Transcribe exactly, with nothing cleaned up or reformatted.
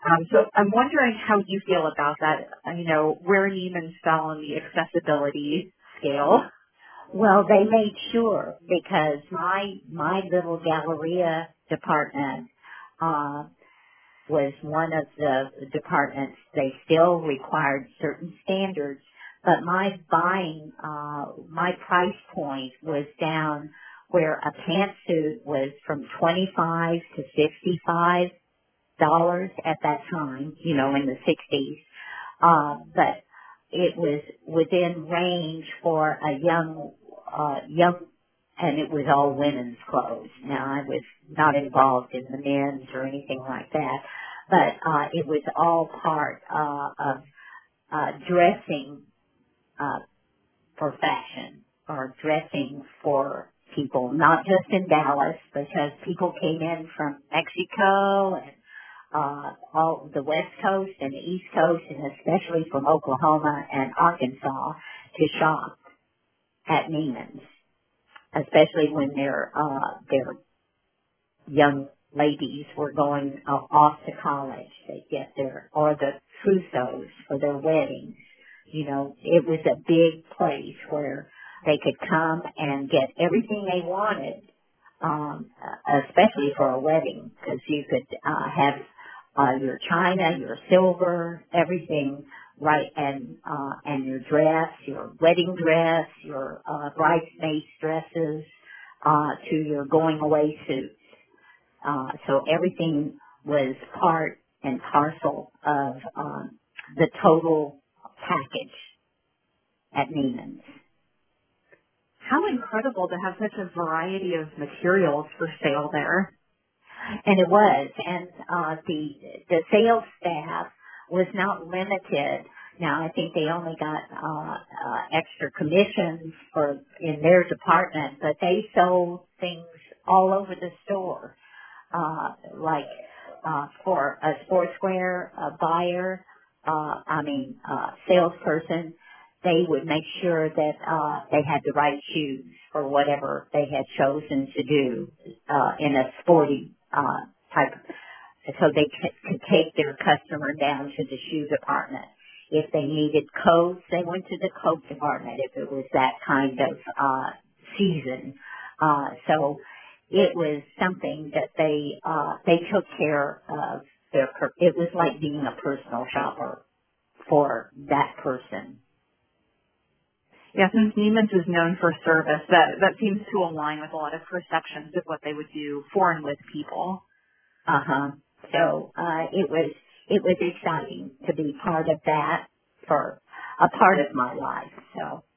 Um, so I'm wondering how you feel about that, uh, you know, where Neiman's fell on the accessibility scale. Well, they made sure because my my little Galleria department uh, was one of the departments. They still required certain standards, but my buying, uh, my price point was down where a pantsuit was from twenty-five to fifty-five dollars at that time, you know, in the sixties. Uh, but it was within range for a young, uh, young, and it was all women's clothes. Now I was not involved in the men's or anything like that, but, uh, it was all part, uh, of, uh, dressing, uh, for fashion or dressing for people, not just in Dallas, because people came in from Mexico and uh, all the West Coast and the East Coast, and especially from Oklahoma and Arkansas, to shop at Neiman's, especially when their uh, their young ladies were going uh, off to college. They get their or the trousseaus for their weddings. You know, it was a big place where they could come and get everything they wanted, um, uh, especially for a wedding, because you could uh, have uh, your china, your silver, everything right, and uh, and your dress, your wedding dress, your uh, bridesmaids dresses, uh, to your going away suit. Uh, so everything was part and parcel of um, the total package at Neiman's. How incredible to have such a variety of materials for sale there. And it was, and uh, the the sales staff was not limited. Now I think they only got uh, uh, extra commissions for in their department, but they sold things all over the store. Uh, like uh, for a sportswear uh, buyer, uh, I mean uh, salesperson, they would make sure that uh, they had the right shoes for whatever they had chosen to do uh, in a sporty uh, type, so they c- could take their customer down to the shoe department. If they needed coats, they went to the coat department. If it was that kind of uh, season, uh, so it was something that they uh, they took care of their. Per- it was like being a personal shopper for that person. Yeah, since Neiman's is known for service, that, that seems to align with a lot of perceptions of what they would do for and with people. Uh huh. So uh, it was it was exciting to be part of that for a part of my life. So